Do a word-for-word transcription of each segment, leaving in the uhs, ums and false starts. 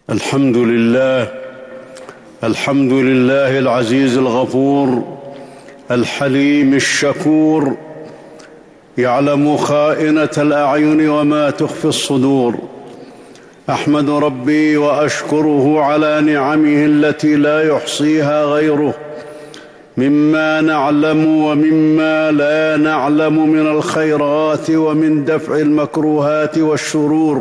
الحمد لله الحمد لله العزيز الغفور الحليم الشكور، يعلم خائنة الأعين وما تخفي الصدور. أحمد ربي وأشكره على نعمه التي لا يحصيها غيره، مما نعلم ومما لا نعلم من الخيرات ومن دفع المكروهات والشرور.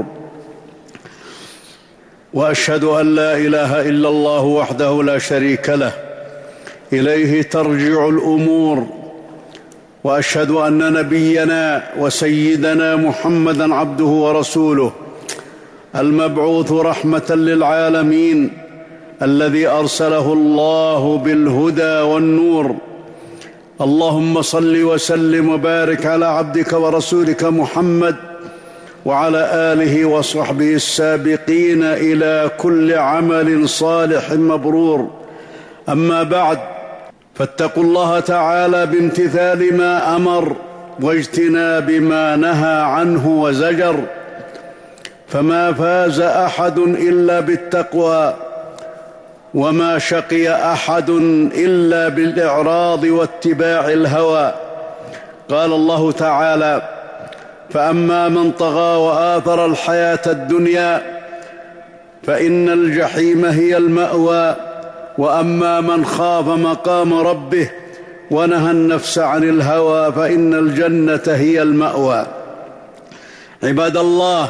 وأشهد أن لا إله إلا الله وحده لا شريك له، إليه ترجع الأمور. وأشهد أن نبينا وسيدنا محمدًا عبده ورسوله، المبعوث رحمة للعالمين، الذي أرسله الله بالهدى والنور. اللهم صل وسلم وبارك على عبدك ورسولك محمد وعلى آله وصحبه السابقين إلى كل عمل صالح مبرور. أما بعد، فاتقوا الله تعالى بامتثال ما أمر واجتناب ما نهى عنه وزجر، فما فاز أحد إلا بالتقوى، وما شقي أحد إلا بالإعراض واتباع الهوى. قال الله تعالى: فأما من طغى وآثر الحياة الدنيا فإن الجحيم هي المأوى، وأما من خاف مقام ربه ونهى النفس عن الهوى فإن الجنة هي المأوى. عباد الله،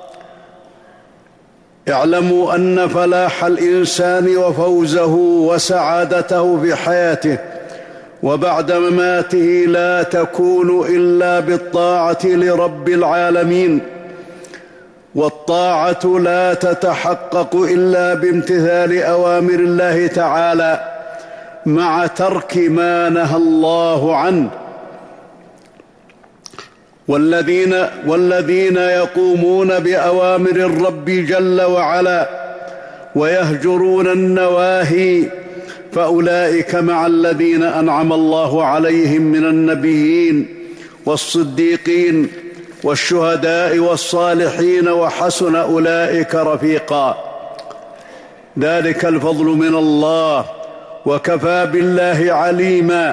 اعلموا أن فلاح الإنسان وفوزه وسعادته في حياته وبعد مماته لا تكون إلا بالطاعة لرب العالمين، والطاعة لا تتحقق إلا بامتثال أوامر الله تعالى مع ترك ما نهى الله عنه. والذين, والذين يقومون بأوامر الرب جل وعلا ويهجرون النواهي فأولئك مع الذين أنعم الله عليهم من النبيين والصديقين والشهداء والصالحين وحسن أولئك رفيقا. ذلك الفضل من الله وكفى بالله عليما.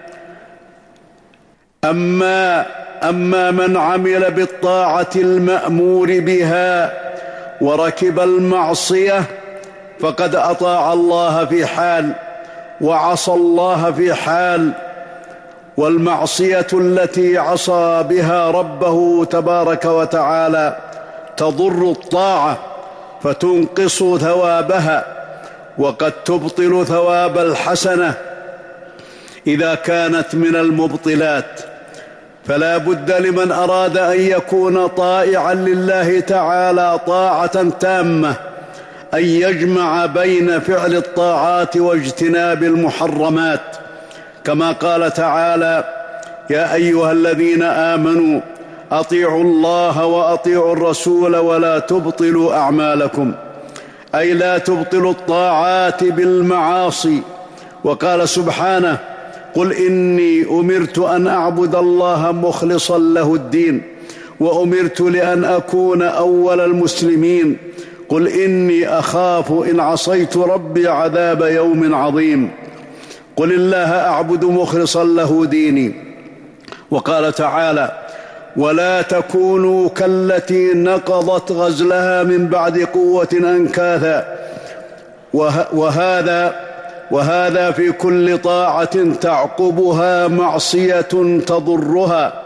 أما أما من عمل بالطاعة المأمور بها وركب المعصية فقد أطاع الله في حال وعصى الله في حال، والمعصية التي عصى بها ربه تبارك وتعالى تضر الطاعة فتنقص ثوابها، وقد تبطل ثواب الحسنة إذا كانت من المبطلات. فلا بد لمن أراد أن يكون طائعا لله تعالى طاعة تامة أن يجمع بين فعل الطاعات واجتناب المحرمات، كما قال تعالى: يا أيها الذين آمنوا أطيعوا الله وأطيعوا الرسول ولا تبطلوا أعمالكم، أي لا تبطلوا الطاعات بالمعاصي. وقال سبحانه: قل إني أمرت أن أعبد الله مخلصا له الدين وأمرت لأن أكون أول المسلمين. قل إني أخاف إن عصيت ربي عذاب يوم عظيم. قل الله أعبد مخلصا له ديني. وقال تعالى: ولا تكونوا كالتي نقضت غزلها من بعد قوة أنكاثا. وهذا وهذا في كل طاعة تعقبها معصية تضرها.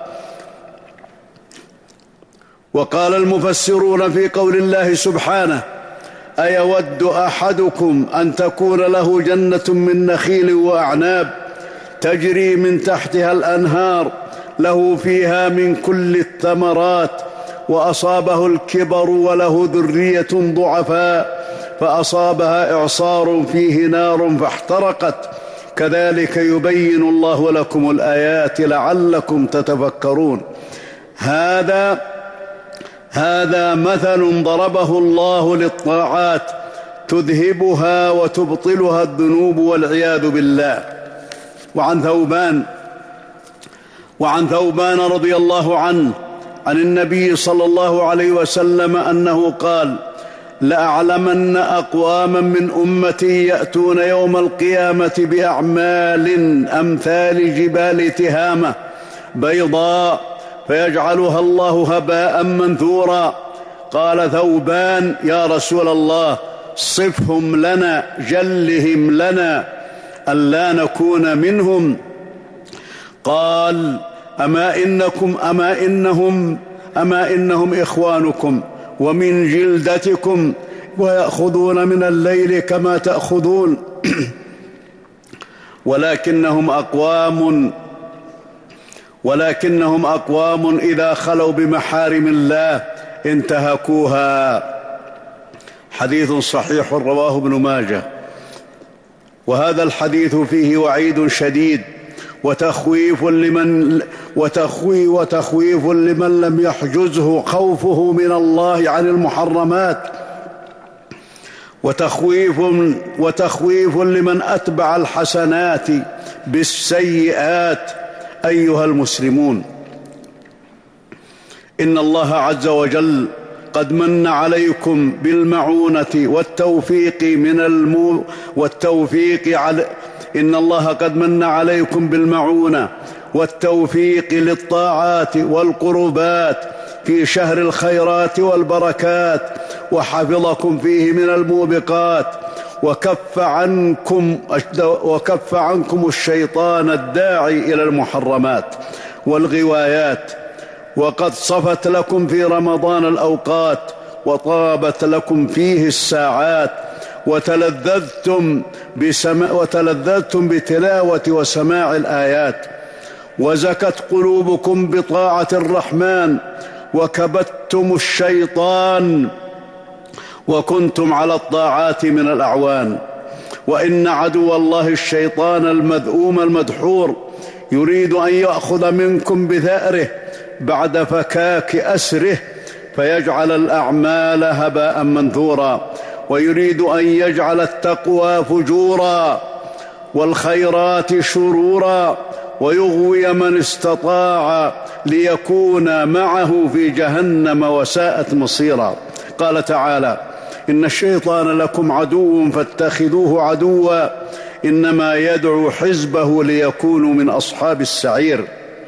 وقال المفسرون في قول الله سبحانه: أيود أحدكم أن تكون له جنة من نخيل وأعناب تجري من تحتها الأنهار له فيها من كل الثمرات وأصابه الكبر وله ذرية ضعفاء فأصابها إعصار فيه نار فاحترقت، كذلك يبين الله لكم الآيات لعلكم تتفكرون. هذا هذا مثل ضربه الله للطاعات تذهبها وتبطلها الذنوب والعياذ بالله. وعن ثوبان وعن ثوبان رضي الله عنه عن النبي صلى الله عليه وسلم أنه قال: لأعلمن أقواما من أمتي يأتون يوم القيامة بأعمال أمثال جبال تهامة بيضاء فيجعلها الله هباء منثورا. قال ثوبان: يا رسول الله صفهم لنا، جلهم لنا ألا نكون منهم. قال: أما إنكم أما إنهم أما إنهم إخوانكم ومن جلدتكم ويأخذون من الليل كما تأخذون ولكنهم أقوام ولكنهم أقوام إذا خلوا بمحارم الله انتهكوها. حديث صحيح رواه ابن ماجه. وهذا الحديث فيه وعيد شديد وتخويف لمن وتخوي وتخويف لمن لم يحجزه خوفه من الله عن المحرمات، وتخويف وتخويف لمن أتبع الحسنات بالسيئات. أيها المسلمون، إن الله عز وجل قد من عليكم بالمعونة والتوفيق من المو والتوفيق على إن الله قد من عليكم بالمعونة والتوفيق للطاعات والقربات في شهر الخيرات والبركات، وحفظكم فيه من الموبقات، وكف عنكم وكف عنكم الشيطان الداعي إلى المحرمات والغوايات، وقد صفت لكم في رمضان الأوقات وطابت لكم فيه الساعات، وتلذذتم بسما وتلذذتم بتلاوة وسماع الآيات، وزكت قلوبكم بطاعة الرحمن، وكبتم الشيطان وكنتم على الطاعات من الأعوان. وإن عدو الله الشيطان المذءوم المدحور يريد أن يأخذ منكم بثأره بعد فكاك أسره فيجعل الأعمال هباء منثورا، ويريد أن يجعل التقوى فجورا والخيرات شرورا، ويغوي من استطاع ليكون معه في جهنم وساءت مصيرا. قال تعالى: إن الشيطان لكم عدو فاتخذوه عدوا إنما يدعو حزبه ليكونوا من أصحاب السعير.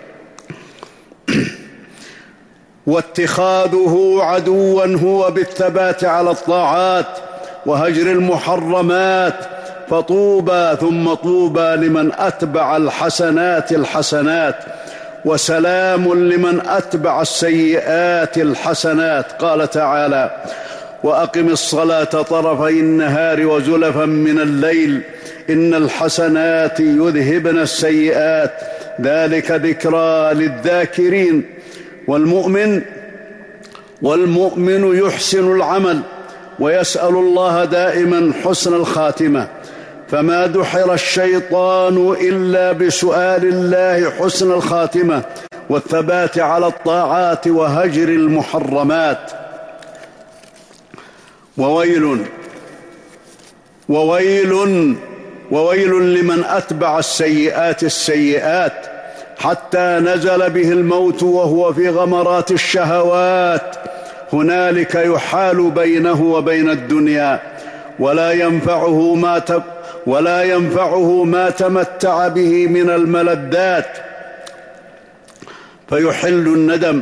واتخاذه عدوا هو بالثبات على الطاعات وهجر المحرمات، فطوبى ثم طوبى لمن أتبع الحسنات الحسنات، وسلام لمن أتبع السيئات الحسنات. قال تعالى: وأقم الصلاة طرفي النهار وزلفا من الليل إن الحسنات يذهبن السيئات ذلك ذكرى للذاكرين. والمؤمن والمؤمن يحسن العمل ويسأل الله دائما حسن الخاتمة، فما دحر الشيطان إلا بسؤال الله حسن الخاتمة والثبات على الطاعات وهجر المحرمات. وويل وويل وويل لمن أتبع السيئات السيئات حتى نزل به الموت وهو في غمرات الشهوات، هنالك يحال بينه وبين الدنيا ولا ينفعه ما ت... ولا ينفعه ما تمتع به من الملذات، فيحل الندم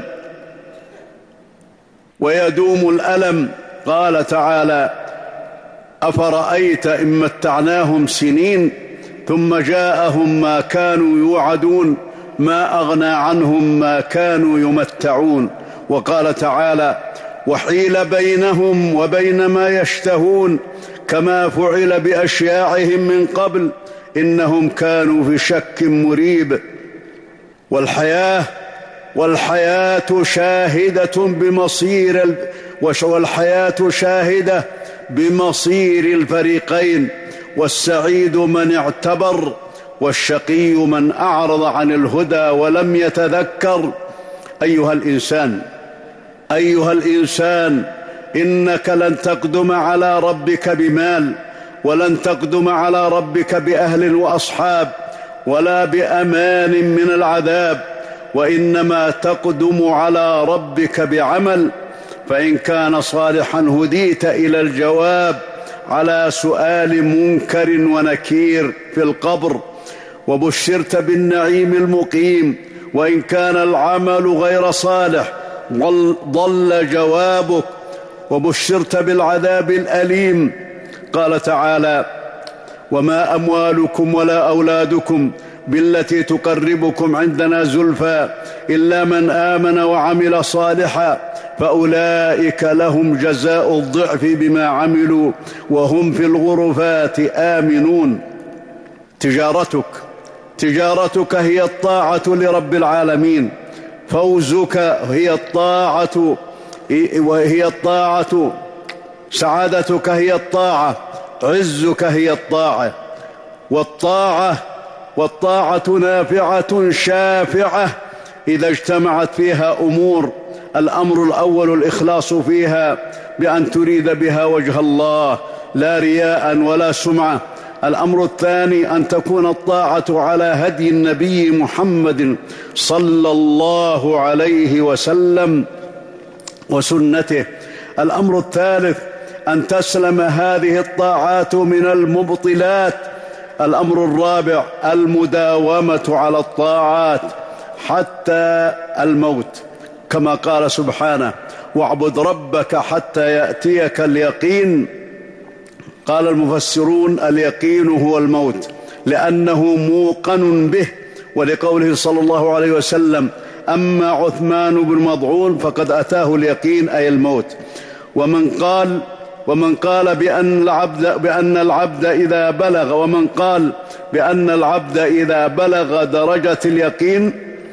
ويدوم الألم. قال تعالى: أفرأيت إن متعناهم سنين ثم جاءهم ما كانوا يوعدون ما أغنى عنهم ما كانوا يمتعون. وقال تعالى: وحيل بينهم وبين ما يشتهون كما فعل بأشياعهم من قبل إنهم كانوا في شك مريب. والحياة والحياة شاهدة بمصير والحياة شاهدة بمصير الفريقين، والسعيد من اعتبر والشقي من أعرض عن الهدى ولم يتذكر. أيها الإنسان أيها الإنسان إنك لن تقدم على ربك بمال، ولن تقدم على ربك بأهل وأصحاب، ولا بأمان من العذاب، وإنما تقدم على ربك بعمل، فإن كان صالحا هديت إلى الجواب على سؤال منكر ونكير في القبر، وبشرت بالنعيم المقيم. وإن كان العمل غير صالح ضل جوابك وبشرت بالعذاب الأليم. قال تعالى: وما أموالكم ولا أولادكم بالتي تقربكم عندنا زلفى إلا من آمن وعمل صالحا فأولئك لهم جزاء الضعف بما عملوا وهم في الغرفات آمنون. تجارتك تجارتك هي الطاعة لرب العالمين، فوزك هي الطاعة وهي الطاعة، سعادتك هي الطاعة، عزك هي الطاعة. والطاعة والطاعة نافعة شافعة إذا اجتمعت فيها أمور. الأمر الأول الإخلاص فيها بأن تريد بها وجه الله لا رياء ولا سمعة. الأمر الثاني أن تكون الطاعة على هدي النبي محمد صلى الله عليه وسلم وسنته. الأمر الثالث أن تسلم هذه الطاعات من المبطلات. الأمر الرابع المداومة على الطاعات حتى الموت، كما قال سبحانه: واعبد ربك حتى يأتيك اليقين. قال المفسرون: اليقين هو الموت لأنه موقن به، ولقوله صلى الله عليه وسلم: أما عثمان بن مضعون فقد أتاه اليقين أي الموت. ومن قال ومن قال بأن العبد بأن العبد إذا بلغ ومن قال بأن العبد إذا بلغ درجة اليقين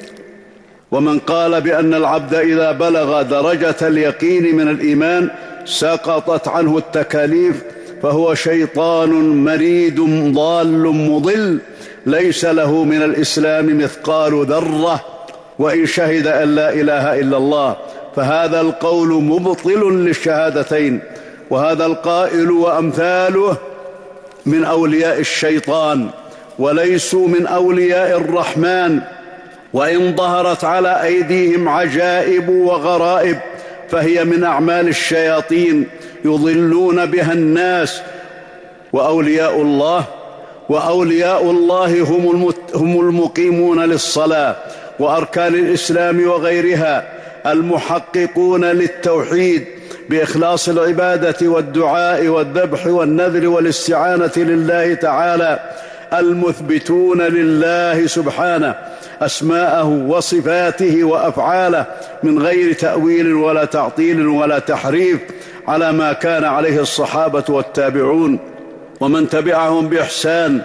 ومن قال بأن العبد إذا بلغ درجة اليقين من الإيمان سقطت عنه التكاليف فهو شيطان مريد ضال مضل ليس له من الإسلام مثقال ذرة وإن شهد أن لا إله إلا الله، فهذا القول مبطل للشهادتين. وهذا القائل وأمثاله من أولياء الشيطان وليسوا من أولياء الرحمن، وإن ظهرت على أيديهم عجائب وغرائب فهي من أعمال الشياطين يضلون بها الناس. وأولياء الله وأولياء الله هم المقيمون للصلاة وأركان الإسلام وغيرها، المحققون للتوحيد بإخلاص العبادة والدعاء والذبح والنذر والاستعانة لله تعالى، المثبتون لله سبحانه أسماءه وصفاته وأفعاله من غير تأويل ولا تعطيل ولا تحريف، على ما كان عليه الصحابة والتابعون ومن تبعهم بإحسان.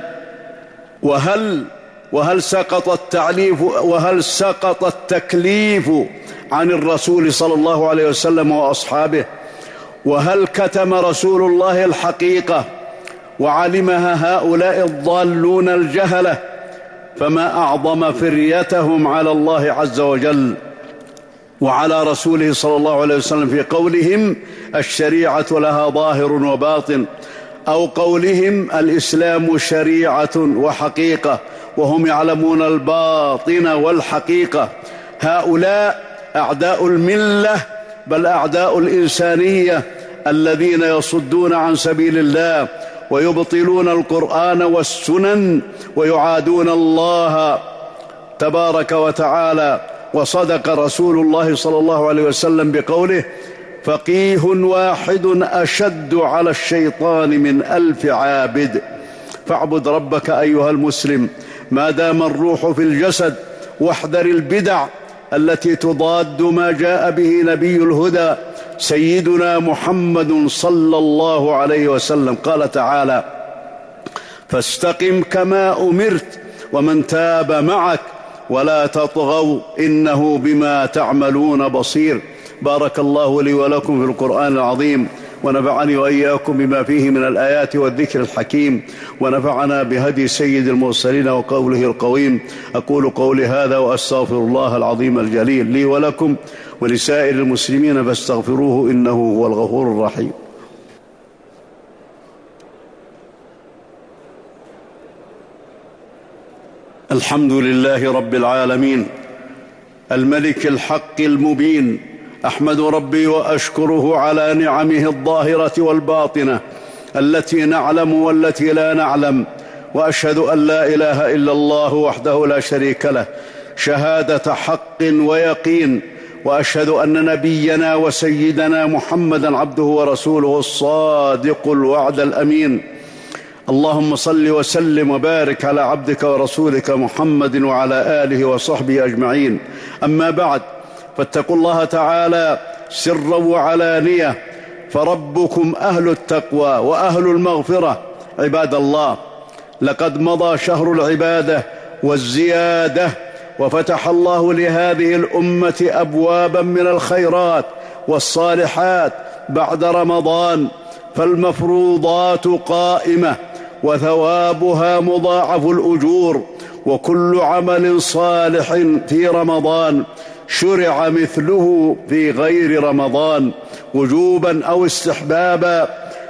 وهل وهل سقط التعليف وهل سقط التكليف عن الرسول صلى الله عليه وسلم وأصحابه؟ وهل كتم رسول الله الحقيقة وعلمها هؤلاء الضالون الجهلة؟ فما أعظم فريتهم على الله عز وجل وعلى رسوله صلى الله عليه وسلم في قولهم: الشريعة لها ظاهر وباطن، أو قولهم: الإسلام شريعة وحقيقة، وهم يعلمون الباطن والحقيقة. هؤلاء أعداء الملة بل أعداء الإنسانية الذين يصدون عن سبيل الله ويبطلون القرآن والسنن ويعادون الله تبارك وتعالى. وصدق رسول الله صلى الله عليه وسلم بقوله: فقيه واحد أشد على الشيطان من ألف عابد. فاعبد ربك أيها المسلم ما دام الروح في الجسد، واحذر البدع التي تضاد ما جاء به نبي الهدى سيدنا محمد صلى الله عليه وسلم. قال تعالى: فاستقم كما أمرت ومن تاب معك ولا تطغوا إنه بما تعملون بصير. بارك الله لي ولكم في القرآن العظيم، ونفعني وإياكم بما فيه من الآيات والذكر الحكيم، ونفعنا بهدي سيد المرسلين وقوله القويم. أقول قولي هذا وأستغفر الله العظيم الجليل لي ولكم ولسائر المسلمين فاستغفروه إنه هو الغفور الرحيم. الحمد لله رب العالمين، الملك الحق المبين، أحمد ربي وأشكره على نعمه الظاهرة والباطنة التي نعلم والتي لا نعلم، وأشهد أن لا إله إلا الله وحده لا شريك له شهادة حق ويقين، وأشهد أن نبينا وسيدنا محمدًا عبده ورسوله الصادق الوعد الأمين. اللهم صل وسلم وبارك على عبدك ورسولك محمد وعلى آله وصحبه أجمعين. أما بعد، فاتقوا الله تعالى سرا وعلانية، فربكم أهل التقوى وأهل المغفرة. عباد الله، لقد مضى شهر العبادة والزيادة، وفتح الله لهذه الأمة أبوابا من الخيرات والصالحات بعد رمضان، فالمفروضات قائمة وثوابها مضاعف الأجور، وكل عمل صالح في رمضان شرع مثله في غير رمضان وجوبا أو استحبابا.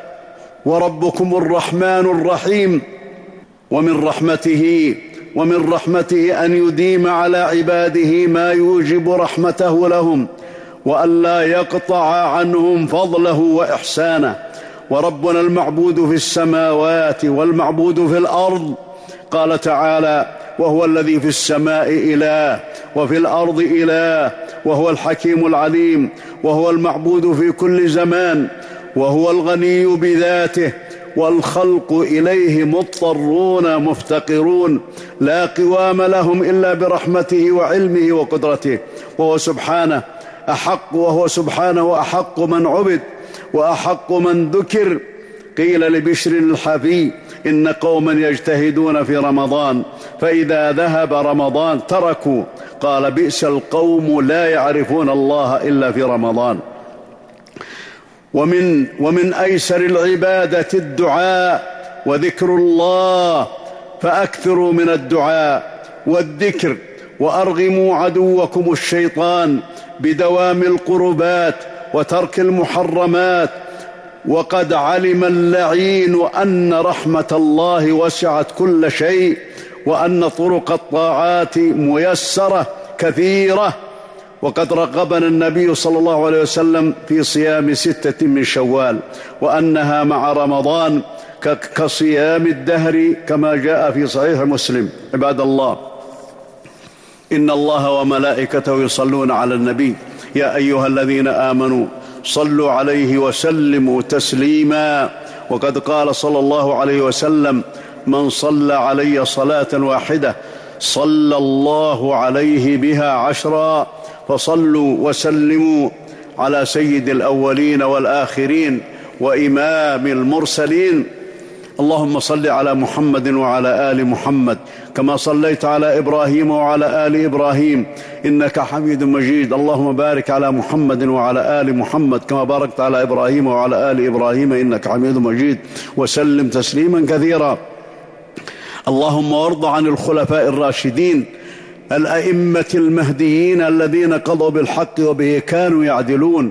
وربكم الرحمن الرحيم، ومن رحمته ومن رحمته أن يديم على عباده ما يوجب رحمته لهم، وأن لا يقطع عنهم فضله وإحسانه. وربنا المعبود في السماوات والمعبود في الأرض، قال تعالى: وهو الذي في السماء إله وفي الأرض إله وهو الحكيم العليم، وهو المعبود في كل زمان، وهو الغني بذاته، والخلق إليه مضطرون مفتقرون، لا قوام لهم إلا برحمته وعلمه وقدرته، وهو سبحانه أحق وهو سبحانه أحق من عبد وأحق من ذكر. قيل لبشر الحفي: إن قوما يجتهدون في رمضان فإذا ذهب رمضان تركوا. قال: بئس القوم لا يعرفون الله إلا في رمضان. ومن, ومن أيسر العبادة الدعاء وذكر الله، فأكثروا من الدعاء والذكر، وأرغموا عدوكم الشيطان بدوام القربات وترك المحرمات. وقد علم اللعين أن رحمة الله وسعت كل شيء، وأن طرق الطاعات ميسرة كثيرة. وقد رغبنا النبي صلى الله عليه وسلم في صيام ستة من شوال، وأنها مع رمضان كصيام الدهر كما جاء في صحيح مسلم. عباد الله، إن الله وملائكته يصلون على النبي، يا أيها الذين آمنوا صلوا عليه وسلموا تسليما. وقد قال صلى الله عليه وسلم: من صلى علي صلاة واحدة صلى الله عليه بها عشرا. فصلوا وسلموا على سيد الأولين والآخرين وإمام المرسلين. اللهم صل على محمد وعلى آل محمد كما صليت على إبراهيم وعلى آل إبراهيم إنك حميد مجيد. اللهم بارك على محمد وعلى آل محمد كما باركت على إبراهيم وعلى آل إبراهيم إنك حميد مجيد، وسلم تسليما كثيرا. اللهم وارض عن الخلفاء الراشدين الأئمة المهديين الذين قضوا بالحق وبه كانوا يعدلون،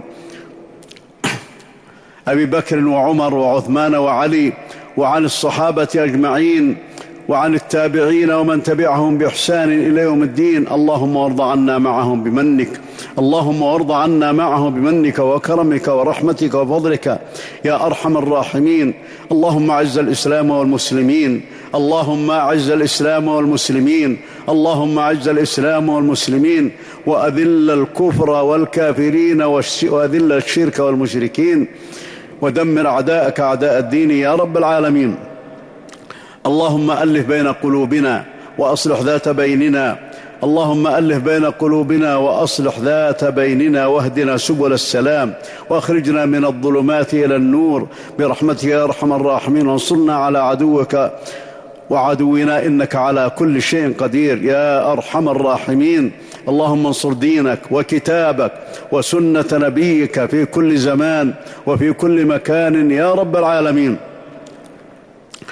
أبي بكر وعمر وعثمان وعلي، وعن الصحابة أجمعين، وعن التابعين ومن تبعهم بإحسان إلى يوم الدين. اللهم وارض عنا معهم بمنك اللهم وارض عنا معهم بمنك وكرمك ورحمتك وفضلك يا أرحم الراحمين. اللهم أعز الإسلام والمسلمين اللهم أعز الإسلام والمسلمين اللهم أعز الإسلام والمسلمين وأذل الكفر والكافرين وأذل الشرك والمشركين، ودمر أعداءك أعداء الدين يا رب العالمين. اللهم ألف بين قلوبنا وأصلح ذات بيننا اللهم ألف بين قلوبنا وأصلح ذات بيننا واهدنا سبل السلام وأخرجنا من الظلمات إلى النور برحمتك يا أرحم الراحمين. وانصرنا على عدوك وعدونا إنك على كل شيء قدير يا أرحم الراحمين. اللهم انصر دينك وكتابك وسنة نبيك في كل زمان وفي كل مكان يا رب العالمين.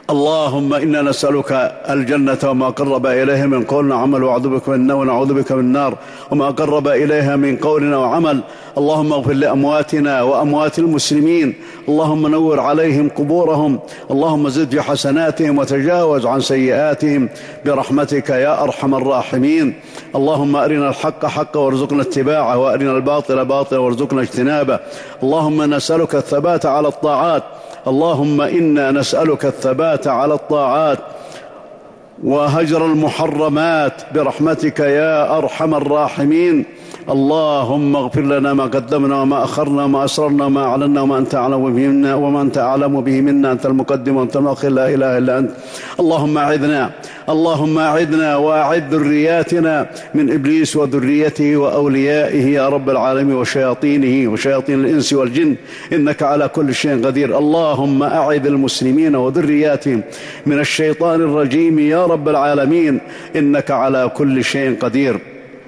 اللهم إنا نسألك الجنة وما قرب إليها من قول وعمل، وأعوذ بك من النار ونعوذ بك من النار وما قرب إليها من قول وعمل. اللهم اغفر لأمواتنا وأموات المسلمين، اللهم نور عليهم قبورهم، اللهم زد في حسناتهم وتجاوز عن سيئاتهم برحمتك يا أرحم الراحمين. اللهم أرنا الحق حقا وارزقنا اتباعه، وأرنا الباطل باطلا وارزقنا اجتنابه. اللهم نسألك الثبات على الطاعات، اللهم إنا نسألك الثبات على الطاعات وهجر المحرمات برحمتك يا أرحم الراحمين. اللهم اغفر لنا ما قدمنا وما أخرنا وما أسررنا وما أعلنا وما أنت أعلم به منا وما أنت أعلم به منا، أنت المقدم وأنت المؤخر، لا إله إلا أنت. اللهم أعذنا اللهم أعذنا وأعذ ذرياتنا من إبليس وذريته وأوليائه يا رب العالمين وشياطينه وشياطين الإنس والجن، إنك على كل شيء قدير. اللهم أعذ المسلمين وذرياتهم من الشيطان الرجيم يا رب العالمين، إنك على كل شيء قدير.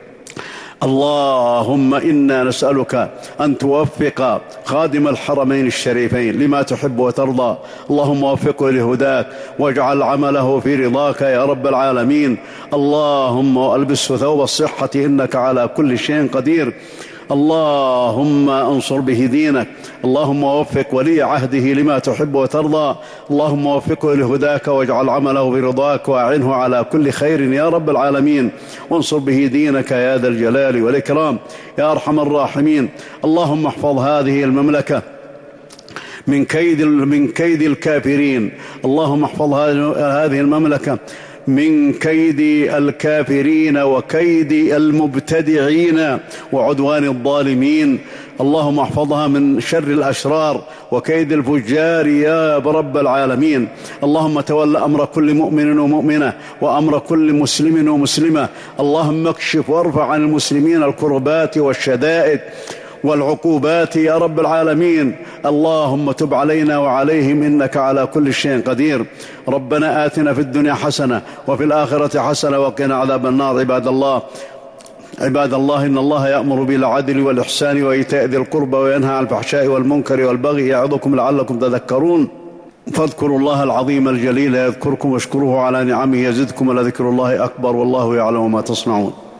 اللهم إنا نسألك أن توفق خادم الحرمين الشريفين لما تحب وترضى، اللهم وفقه لهداك واجعل عمله في رضاك يا رب العالمين. اللهم ألبسه ثوب الصحة، إنك على كل شيء قدير. اللهم انصر به دينك، اللهم وفق ولي عهده لما تحب وترضى، اللهم وفقه لهداك واجعل عمله برضاك وأعنه على كل خير يا رب العالمين، وانصر به دينك يا ذا الجلال والإكرام يا أرحم الراحمين. اللهم احفظ هذه المملكة من كيد من كيد الكافرين، اللهم احفظ هذه المملكة من كيد الكافرين وكيد المبتدعين وعدوان الظالمين. اللهم احفظها من شر الأشرار وكيد الفجار يا رب العالمين. اللهم تول أمر كل مؤمن ومؤمنة وأمر كل مسلم ومسلمة. اللهم اكشف وارفع عن المسلمين الكربات والشدائد والعقوبات يا رب العالمين. اللهم تب علينا وعليهم، إنك على كل شيء قدير. ربنا آتنا في الدنيا حسنة وفي الآخرة حسنة وقنا عذاب النار. عباد الله عباد الله إن الله يأمر بالعدل والإحسان وإيتاء ذي القربى وينهى عن الفحشاء والمنكر والبغي يعظكم لعلكم تذكرون. فاذكروا الله العظيم الجليل يذكركم، واشكروه على نعمه يزدكم، ولذكر الله أكبر، والله يعلم ما تصنعون.